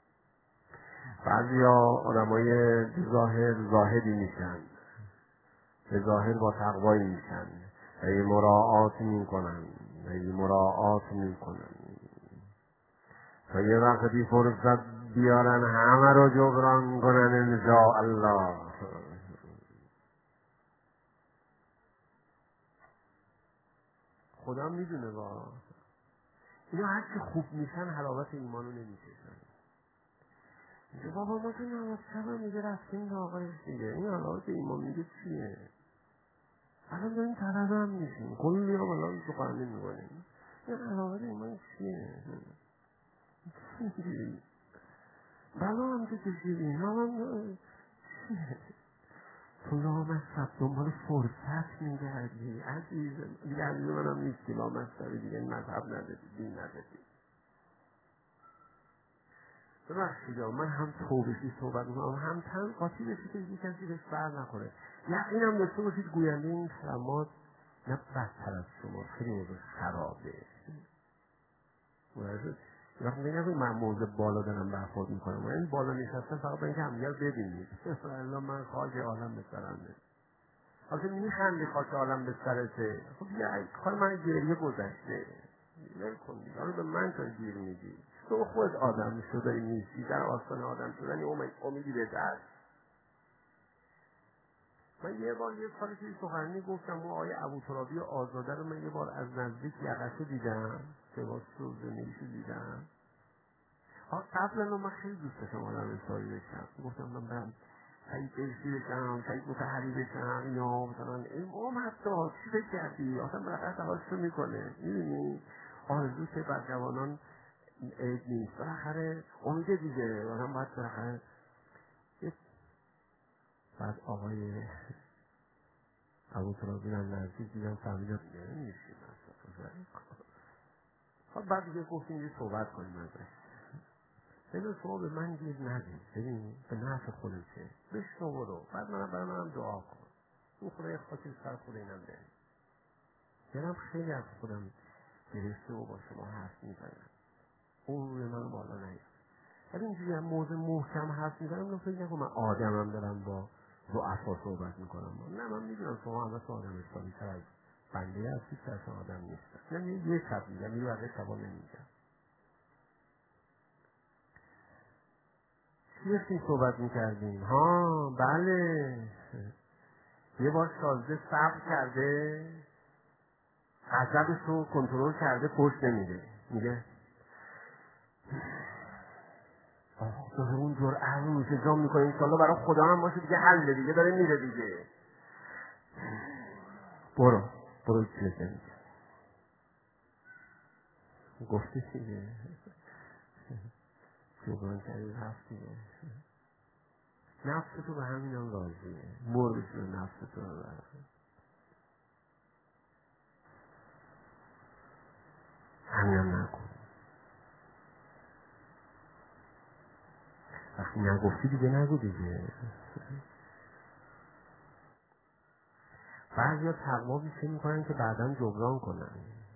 بعضی ها آدمای ظاهر زاهدی میشن، به ظاهر با تقوایی میشن، ای مراعات میکنن، ای مراعات میکنن تا یه وقتی فرصت بیارن همه رو جبران کنن انشاء الله. خدا میدونه با اینا هرچی خوب میشن حلاوت ایمانو نمیکشن. میگه بابا ما که نماز شب میگه رفتیم لاغرش دیگه، این حلاوت ایمان میگه چیه؟ الان داریم طلبه هم میشیم، کلی هم الان سخنرانی میکنیم، این حلاوت ایمان چیه؟ چیه؟ بلا هم که کشیدیم هم چیه؟ تو لامصب دنبال فرصت میگردی عزیزم. دیگه عزیز منم نیستی، لامصبی دیگه مذهب ندادی، دین ندادی. ببخشید من هم توبشی صحبت میکنم، هم تن قاطی بشید که دیگه کسی بهش بر نخوره. یقینم داشته باشید گوینده این کلمات نه بدتر از شما، خیلی موضوع خرابه. وقتی نگه من موضوع بالا دارم برخورد میکنم، من این بالا نشستم فقط با اینکه همدیگر ببینید. الان من خاک عالم به سرم ده حالا میخندی خاک عالم به سرته. خب یه کار من گریه گذشته نمی کنی، حالا به من چون گیر میدی. تو خود آدم شده داری نیستی، در آستان آدم شدنی امیدی به درد. من یه بار یه کاری که سخنرانی گفتم، اون آقای ابوترابی آزاده رو من یه بار از نزدیک یقه‌شو دیدم، لباس رو زندگیشو دیدم. ها قبلا من خیلی دوست داشتم آدم انسانی بشم، گفتم من برم سعید برسی بشم، سعید متحری بشم، یا مثلا این اوم حتی چی فکر کردی؟ آخه بالاخره تلاششو میکنه، میدونی آرزو که بر جوانان عید نیست، بالاخره امید دیگه آدم باید بالاخره. بعد آقای ابوترابی رو نزدیک دیدم فهمیدم نمیشیم اصلا. بعد دیگه گفتیم یه صحبت کنیم ازش. ببین شما به من گیر ندید، ببین به نفع خودشه، بشنو برو، بعد منم برای منم دعا کن. این خدای خاطر سر خود اینم بریم. دلم خیلی از خودم گرفته و با شما حرف میزنم، اون روی من بالا نیست. ولی اینجوری هم موضوع محکم حرف میزنم، نه فکر نکن من آدمم دارم با ضعفا صحبت میکنم. نه من میدونم شما همه تو آدم اسلامی تر از بنده هستید که اصلا آدم نیستم. من یه شب میگم، یه وقت شبا نمیگم. چی داشتیم صحبت میکردیم؟ ها بله، یه بار شازده صبر کرده، غضبش رو کنترل کرده، پشت نمیده، میگه داره اون جرعه رو میشه جام میکنه، انشالله برای خدا هم باشه دیگه، حل دیگه، داره میره دیگه. برو برو چیه دیگه گفتی دیگه. جبران کردی رفت دیگه. نفس تو به همین هم راضیه، مردش رو نفس تو رو برد. همین هم نکن. وقتی نگفتی دیگه نگو دیگه. بعضی ها تقوا بیشه میکنن که بعدا جبران کنن.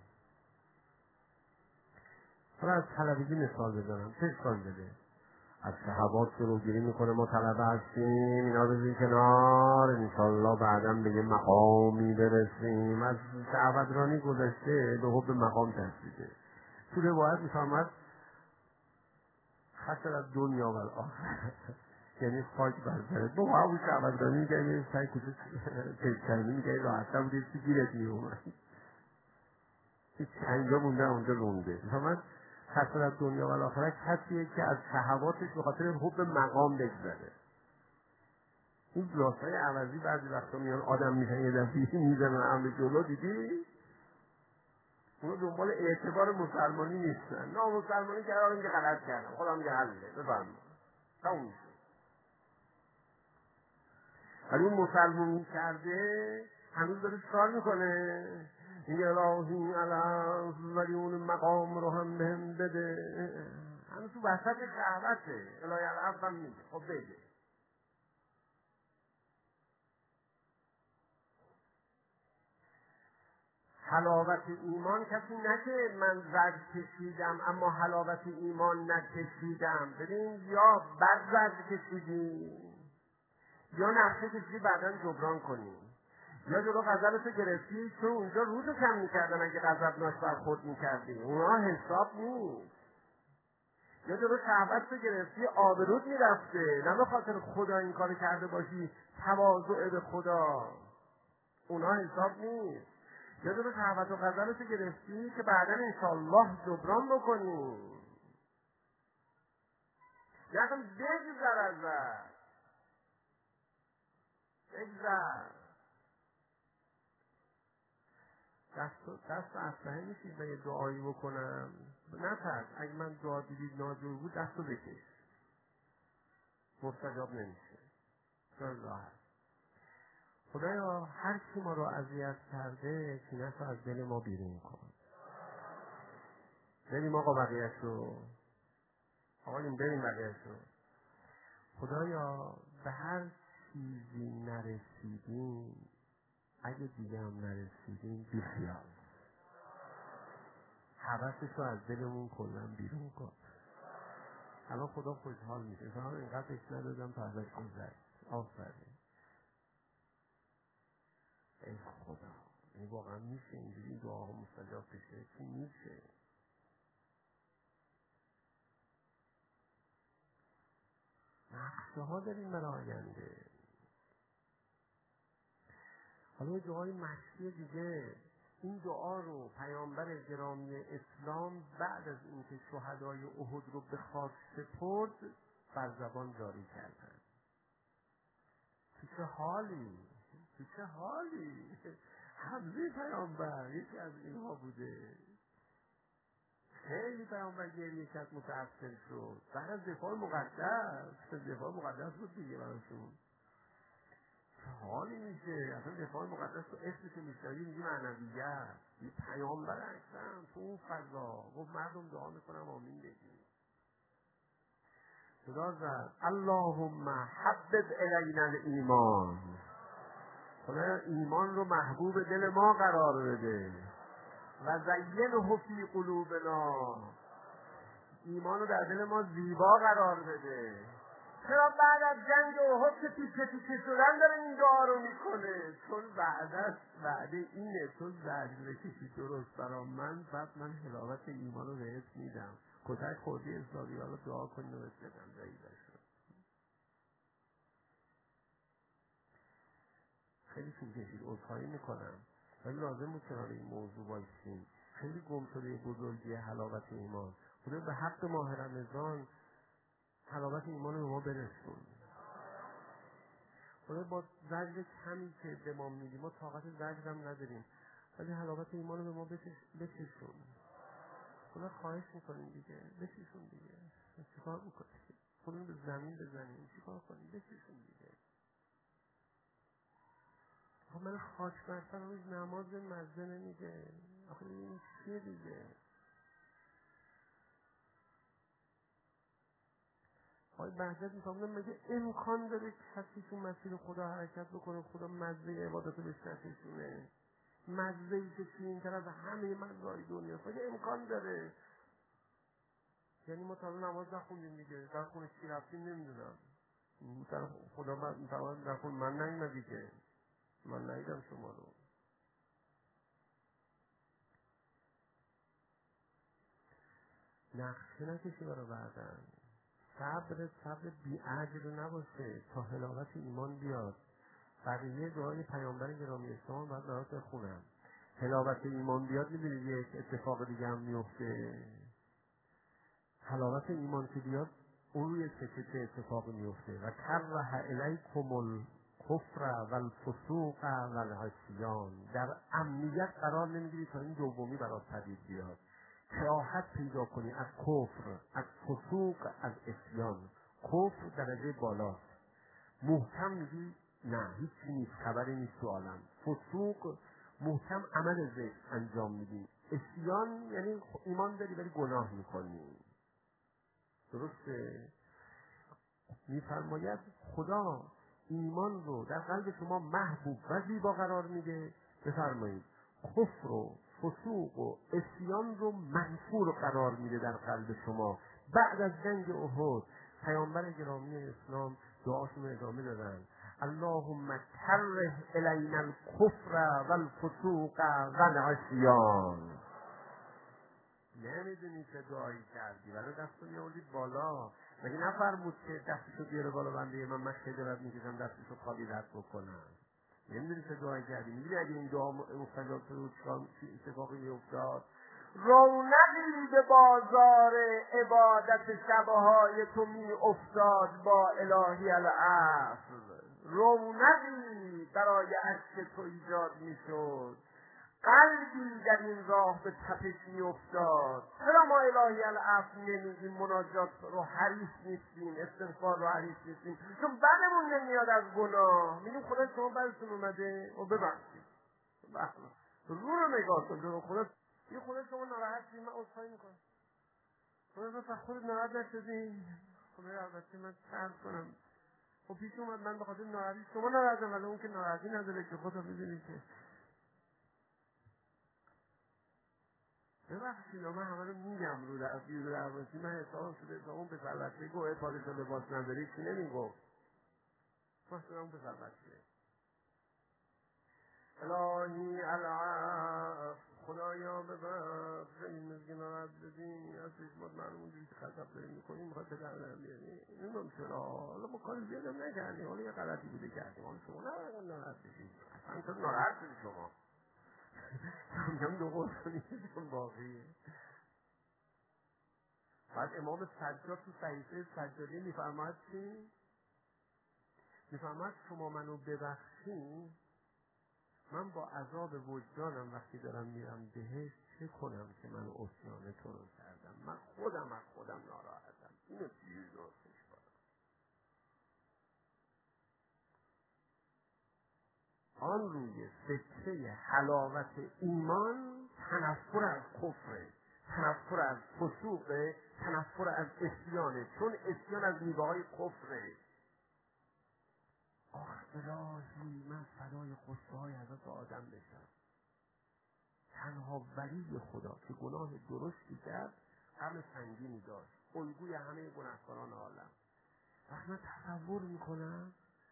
حالا از طلبگی مثال بزنم، چه اشکال داره؟ از صحبات جلوگیری میکنه ما طلبه هستیم، اینا بزنیم کنار، انشالله بعدا به یه مقامی برسیم. از شهوترانی گذشته به حب مقام ترسیده. تو روایت میشه آمد خسر از دنیا و آخر، یعنی خاک برسرد با همون شهوترانی میگه یه سعی کچه تشکنی میگه راحتر بوده چی گیرت میومد اینجا مونده اونجا رونده. مثلا خسر از دنیا و آخرت کسیه که از شهواتش به خاطر حب مقام بگذره. این راستای عوضی بعضی وقتا میان آدم میشن یه دفعه میزنن عمل جلو، دیدی؟ اونا دنبال اعتبار مسلمانی نیستن. نه مسلمانی که قراره میگه غلط کردم، خودم میگه حله بفرما تموم میشه. ولی اون مسلمانی کرده هنوز داره شکار میکنه، میگه الهی الهی ولی اون مقام رو هم بهم بده. هنوز تو وسط شهوته. الهی الهی هم میگه خب بگه. حلاوت ایمان کسی نکه من زرد کشیدم اما حلاوت ایمان نکشیدم. ببین یا بد زرد کشیدی یا نقشه کشیدی بعدا جبران کنی، یا جلو غضبتو گرفتی چون اونجا روزو کم میکردن اگه غضبناک برخورد میکردی، اونا حساب نیست. یا جلو شهوتو گرفتی آبرود میرفته، نه به خاطر خدا این کارو کرده باشی تواضع به خدا، اونا حساب نیست. یا جلو شهوت و غضبتو گرفتی که بعدا انشالله جبران بکنی. یعنی بگذر ازت، بگذر. دست دست اسلحه میشید من یه دعایی بکنم؟ نترس، اگه من دعا دیدید ناجور بود دستو بکش، مستجاب نمیشه. خیلی راحت. خدایا هر کی ما رو اذیت کرده کینه‌اش رو از دل ما بیرون کن. بریم آقا بقیه‌اش رو آقاییم بریم بقیه‌اش رو. خدایا به هر چیزی نرسیدیم، اگه دیگه هم نرسیدیم بیخیال، حوثش رو از دلمون کلن بیرون کن. الان خدا خوشحال میشه. فهم اینقدر بهش ندادم تا ازش گذشت. آفرین. ای خدا، این واقعا میشه اینجوری دعاها مستجاب بشه؟ چی میشه؟ نقشه ها داریم برای آینده. حالا یه دعای مشکی دیگه، این دعا رو پیامبر گرامی اسلام بعد از اینکه شهدای احد رو به خاک سپرد بر زبان جاری کردن. چه حالی، چه حالی. حمزه پیامبر یکی از اینها بوده. خیلی پیامبر گریه کرد، متأثر شد. بعد از دفاع مقدس، دفاع مقدس بود دیگه براشون. چه حالی میشه اصلا دفاع مقدس تو اسمش میشنوی میگی معنویت. یه پیامبر اکرم تو اون فضا گفت مردم دعا میکنم آمین بگید. صدا زد اللهم حبب الینا الایمان. خدا ایمان رو محبوب دل ما قرار بده. و زینه فی قلوبنا، ایمان رو در دل ما زیبا قرار بده. چرا بعد از جنگ احد که تیکه تیکه شدن داره این دعا رو میکنه؟ چون بعد وعده اینه تو زجر بکشی درست برام من، بعد من حلاوت ایمان رو بهت میدم. کتک خوردی اسلامی ها رو دعا کنی و بسیدم ضعیده شد. خیلی طول کشید، عذرخواهی میکنم، ولی لازم بود کنار این موضوع بایستیم. خیلی گم شده بزرگی حلاوت ایمان. خدا به حق ماه رمضان حلاوت ایمان رو به ما برسون. خدا با زجر کمی که به ما میدیم، ما طاقت زجر هم نداریم، ولی حلاوت ایمان رو به ما بچشون. خدا خواهش میکنیم دیگه، بچشون دیگه. چیکار میکنی؟ خودمون به زمین بزنیم چیکار کنیم؟ بکشیم دیگه. خب من خاک بر سر روز نماز مزه نمیده. آخه این چیه دیگه؟ آقای بهجت میفهمونم مگه امکان داره کسی تو مسیر خدا حرکت بکنه خدا مزه عبادت رو بهش نکشونه؟ مزه ای که این طرف همه مزهای دنیا مگه امکان داره؟ یعنی ما تا نماز نخوندیم دیگه، در خونه چی رفتیم نمیدونم. خدا من در خونه من نیومدی که، من ندیدم شما رو. نقشه نکشی برای بعدن. صبر صبر بی اجر نباشه تا حلاوت ایمان بیاد. بقیه دعای پیامبر گرامی اسلام بعد برات بخونم. حلاوت ایمان بیاد می‌بینید یک اتفاق دیگه هم میفته. حلاوت ایمان که بیاد اون روی چه چه اتفاقی میفته. و کره الیکم الکفر و الفسوق و العصیان. در امنیت قرار نمیگیری تا این دومی برات پدید بیاد. کراهت پیدا کنی از کفر، از فسوق، از عصیان. کفر درجه بالاست. محکم میگی نه هیچی نیست، خبری نیست تو عالم. فسوق محکم عمل زشت انجام میدی. عصیان یعنی ایمان داری ولی گناه میکنی. درسته؟ میفرماید خدا ایمان رو در قلب شما محبوب و زیبا قرار میده. بفرمایید کفر و فسوق و عصیان رو منفور قرار میده در قلب شما. بعد از جنگ احد پیامبر گرامی اسلام دعاشون رو ادامه دادن. اللهم کره الینا الکفر و الفسوق و العصیان. نمیدونی چه دعایی کردی ولی دستو میاوردی بالا. مگه نفرمود که دستشو بیاره بالا بنده من من خجالت میکشم دستشو خالی رد بکنم؟ نمیدونی چه دعایی کردی؟ میدونی اگه این دعا مستجاب شد چه اتفاقی میافتاد؟ رونقی به بازار عبادت شبهای تو می افتاد با الهی العصر. رونقی برای عشق تو ایجاد می شد. قلبی در این راه به تپش می افتاد. چرا ما الهی العصر نمیگیم؟ مناجات رو حریص نیستیم، استغفار رو حریص نیستیم، چون بدمون نمیاد از گناه. میگیم خدا شما بدتون اومده و ببخشید. رو رو نگاه کن رو خدا. یه خدا شما ناراحتی من عذرخواهی میکنم. خدا تا خودت ناراحت نشدی. خدا البته من عرض کنم خب پیش اومد من به خاطر ناراحتی شما ناراحتم ولی اون که ناراحتی نداره که خدا میدونی که. ببخشید من همه رو میگم رو در رو در واسی من حسابم شده تا اون پسر بچه گوه پادشاه لباس نداری کی نمیگفت مثلا اون پسر بچه الهی العفو. خدایا ببخش خیلی مزگی ناراحت بدیم از چشمات معلوم اونجوری که خطب داریم میکنیم میخواد به درم بیاریم نمیدونم چرا. حالا ما کاری زیادم نکردیم، حالا یه غلطی بوده کردیم، حالا شما نباید ناراحت بشید. اصلا تو ناراحت شدی شما. میگم دو قرصونیشون باقیه. بعد امام سجاد تو صحیفه سجادی میفرماید چی؟ میفرماید شما منو ببخشین من با عذاب وجدانم وقتی دارم میرم بهش چه کنم که من عصیان تو رو کردم؟ من خودم از خودم ناراحتم. اینو چیزی درستش کنم. آن روی سکه حلاوت ایمان تنفر از کفره، تنفر از فسوقه، تنفر از عصیانه. چون عصیان از میوه‌های کفره. آخ الهی من فدای خسروهای حضرت آدم بشم. تنها ولی خدا که گناه درستی کرد غم سنگینی داشت، الگوی همه گناهکاران عالم. وقت من تصور میکنم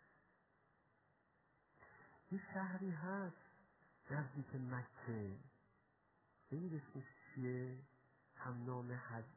یه شهری هست نزدیک مکه، ببینید اسمش چیه؟ همنام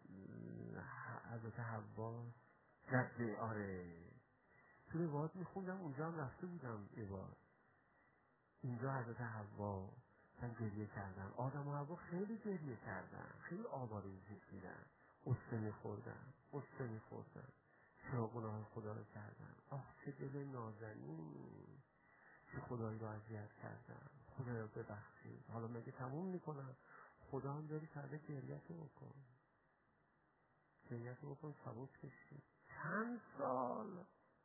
حضرت حوا. رده آره تو روایات میخوندم اونجا هم رفته بودم یه بار. اینجا حضرت حوا من گریه کردن، آدم و حوا خیلی گریه کردن، خیلی آواره کشیدن، قصه میخوردن قصه میخوردن چرا گناه خدا رو کردن. آه چه دل نازنین که خدایی رو اذیت کردن، خدا رو ببخشید. حالا مگه تموم میکنم؟ خدا هم داری کرده گریه تو بکن. مسئولیت رو بکن سبک کشید. چند سال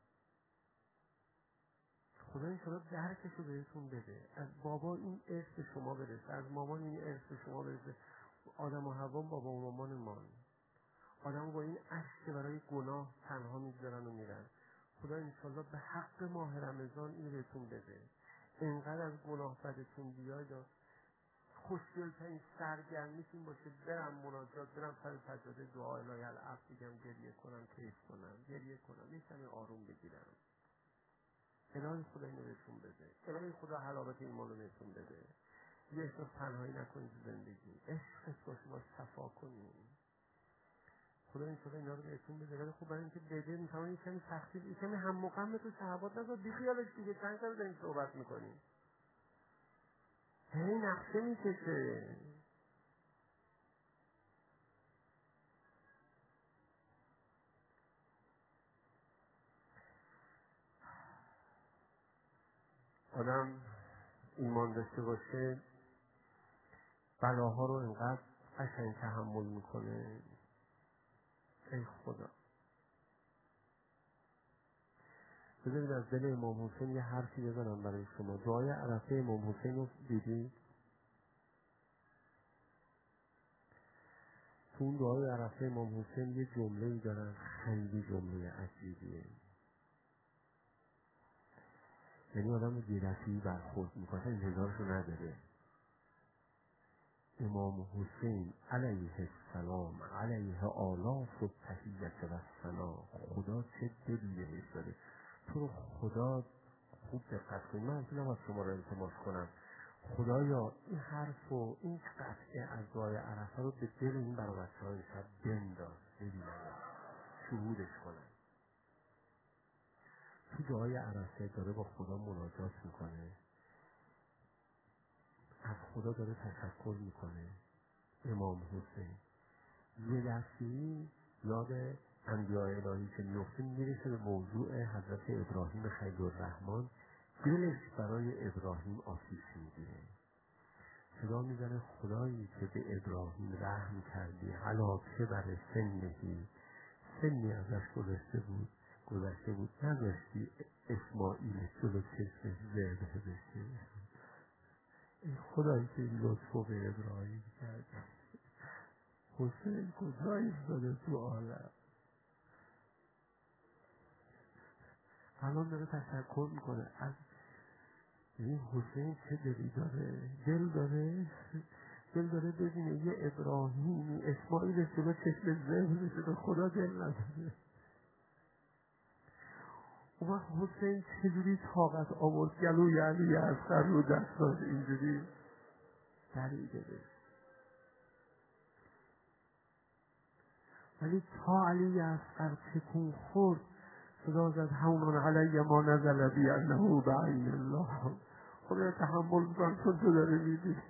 خدا این شما درکش رو بهتون بده. از بابا این ارث به شما برسه، از مامان این ارث به شما برسه. آدم و حوا بابا و مامان مان، آدم با این عشق برای گناه تنها میگذارن و میرن. خدا انشالله به حق ماه رمضان این بهتون بده. اینقدر از گناه بدتون بیاید، خوشگل‌ترین سرگرمیتون باشه برم مناجات، برم سر سجاده دعا الهی العفو بگم، گریه کنم، کیف کنم، گریه کنم، یه کمی آروم بگیرم. الهی خدا اینو بهتون بده. الهی خدا حلاوت ایمان رو بهتون بده. یه احساس تنهایی نکنید زندگی، عشق باشه، باش صفا کنید. خدا این شده اینا رو بهتون بده. ولی خب برای اینکه بده میتونه این کمی سختی، این کمی هم مقام تو صحبات نذار، بیخیالش دیگه. چند سال داریم صحبت میکنیم، هی نقشه میکشه. آدم ایمان داشته باشه بلاها رو اینقدر قشنگ تحمل میکنه. ای خدا، بذارید از دل امام حسین یه حرفی بزنم برای شما. دعای عرفه امام حسین رو دیدید؟ تو اون دعای عرفه امام حسین یه جمله‌ای دارن، خیلی جمله عجیبیه. یعنی آدم رو بی‌رفیعی برخورد میکنه، انتظارشو نداره. امام حسین علیه السلام علیه آلاف و تحییت و سنا، خدا چه دلی بهش داره. تو رو خدا خوب دقت کنید. من اصلا از شما رو التماس کنم خدایا این حرف و این قطعه از دعای عرفه رو به دل این برای بچه های شب بنداز، ببینم شهودش کنم. تو دعای عرفه داره با خدا مناجات میکنه، از خدا داره تشکر میکنه. امام حسین یه دستی یاد انبیاء الهی که میفته میرسه به موضوع حضرت ابراهیم خلیل الرحمن. دلش برای ابراهیم آتیش میگیره، صدا میزنه خدایی که به ابراهیم رحم کردی، حالا که بر سنهی، سنی ازش گذشته بود گذشته بود نذاشتی اسماعیل جلو چشمش ذبح بشه. ای خدایی که این لطفو به ابراهیم کردی. حسین کجا ایستاده تو عالم؟ الان داره تشکر میکنه از این حسین. چه دلی داره، دل داره دل داره ببینه یه ابراهیمی اسماعیل جلو چشم ذبح بشه، به خدا دل نداره. اون وقت حسین چجوری طاقت آورد گلوی علی اصغر رو دستاش اینجوری دریده بشه. ولی تا علی اصغر تکون خورد صدا زد همون علی ما نزل بی انه بعین الله. خدا تحمل میکنم چون تو داره میبینی.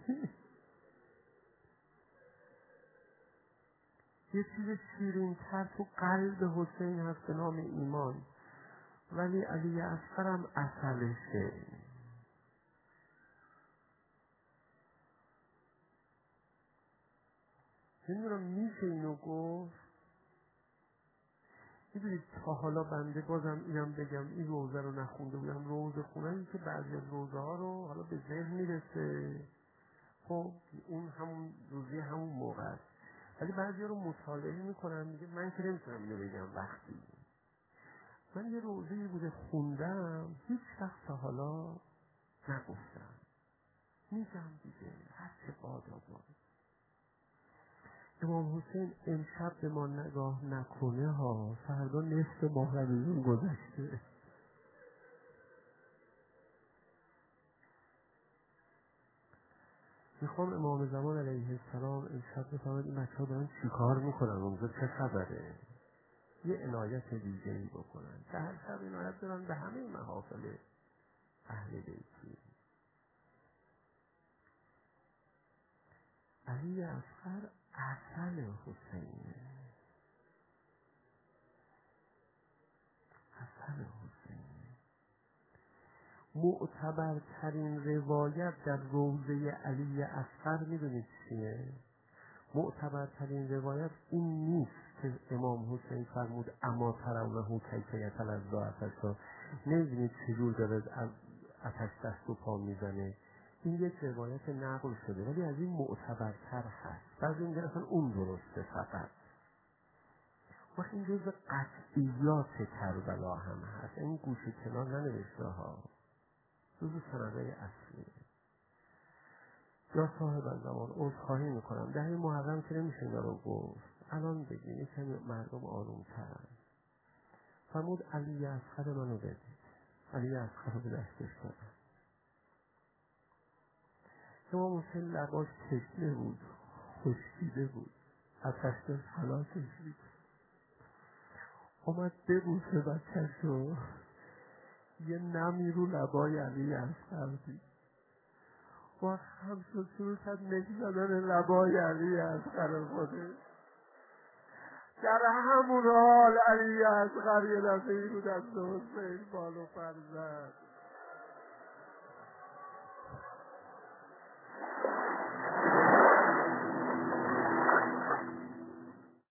یه چیز شیرین تر تو قلب حسین هست به نام ایمان، ولی علی اصغر هم اصلشه. نمیدونم میشه اینو گفت. میدونید تا حالا بنده بازم اینم بگم، این روزه رو نخونده بودم. روزه خوندن که بعضی از روزه ها رو حالا به ذهن میرسه، خب اون همون روزی همون موقع است، ولی بعضی ها رو مطالعه میکنم میگه من که نمیتونم اینو بگم. وقتی من یه روزی بوده خوندم هیچ وقت تا حالا نگفتم، میگم دیگه هر چه بادا باید. امام حسین امشب به ما نگاه نکنه ها، فردا نصف ماه رمضان گذشته. میخوام امام زمان علیه السلام امشب بفهمد این بچه ها دارن چی کار میکنن، اونجا چه خبره، یه عنایت دیگری بکنن. که هر شب عنایت دارن به همه محافل اهل بیتی. علی اصغر اصل حسینه، اصل حسینه. معتبرترین روایت در روضه علی اصغر میدونید چیه؟ معتبرترین روایت این نیست که امام حسین فرمود اما ترونه کیفیت لذاعتش، نمی‌بینید چجور داره از آتش دست و پا میزنه. این یک روایت نقل شده ولی از این معتبرتر هست. بعضی میگن اصلا اون درسته فقط. و این جزء قطعیات کربلا هم هست. این گوشه کنار ننوشته ها. جزء سندهای اصلی. یا صاحب زمان عذرخواهی میکنم. در این محرم که نمیشه اینا رو گفت. الان بگیم یک کمی مردم آروم ترن. فرمود علی اصغر منو بدید. علی اصغر رو به دستش دادن. امام حسین لباش تشنه بود، خشکیده بود، آتش داشت حلاکش بود. اومد ببوسه بچه‌شو، یه نمی رو لبای علی اصغر دید. و خم شد شروع کرد نشی دادن لبای علی اصغر خودش. در همون حال علی اصغر یه دفعه رو دست حسین بالو پر زد.